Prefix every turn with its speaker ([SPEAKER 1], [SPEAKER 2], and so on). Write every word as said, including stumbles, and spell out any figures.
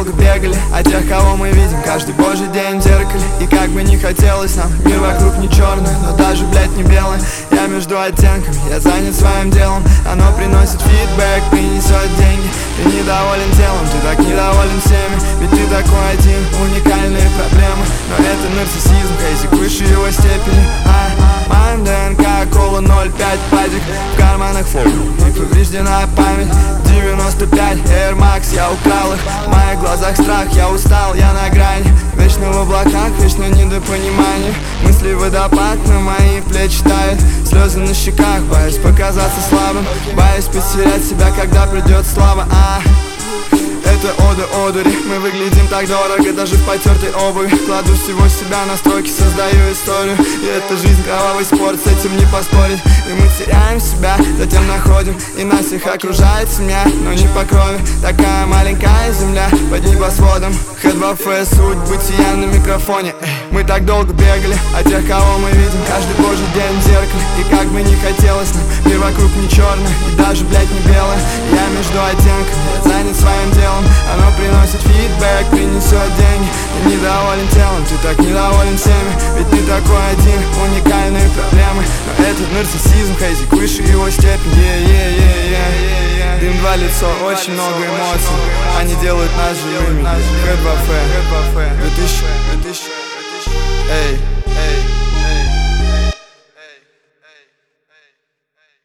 [SPEAKER 1] долго бегали от тех, кого мы видим каждый божий день в зеркале. И как бы не хотелось нам, мир вокруг не черный, но даже, блядь, не белый. Я между оттенками, я занят своим делом. Оно приносит фидбэк, принесет деньги. Ты недоволен телом, ты так недоволен всеми. Ведь ты такой один, уникальные проблемы. Но это нарциссизм, хейзик выше его степени. А, моим ДНК, кола ноль пять падик. В карманах фол, и повреждена память. девяносто пять Air Max, я украл их. В моих глазах страх, я устал, я на грани. Вечно в облаках, вечно недопонимание. Мысли водопад на мои плечи давят. Слезы на щеках, боюсь показаться слабым. Боюсь потерять себя, когда придет слава. А, это ода одури. Мы выглядим так дорого, даже в потертой обуви. Кладу всего себя на стройки, создаю историю. И это жизнь, кровавый спорт, с этим не поспорить. И мы теряем себя, затем находим. И нас всех окружает семья, но не по крови. Такая маленькая земля под небосводом. Х2Ф, суть бытия на микрофоне. Мы так долго бегали от тех, кого мы видим каждый божий день в зеркале. И как бы не хотелось нам, мир вокруг не черный и даже, блядь, не белый. Я между оттенками, я занят своим делом. Оно приносит фидбэк, принесет деньги. Ты недоволен телом, ты так недоволен всеми. Ведь ты такой один, уникальные проблемы. Но этот нарциссизм, хейзик выше его степени. yeah, yeah, yeah, yeah, yeah. Дым, два лицо, очень много эмоций. Они делают нас живыми. Х2Ф, две тысячи, две тысячи. Эй, эй.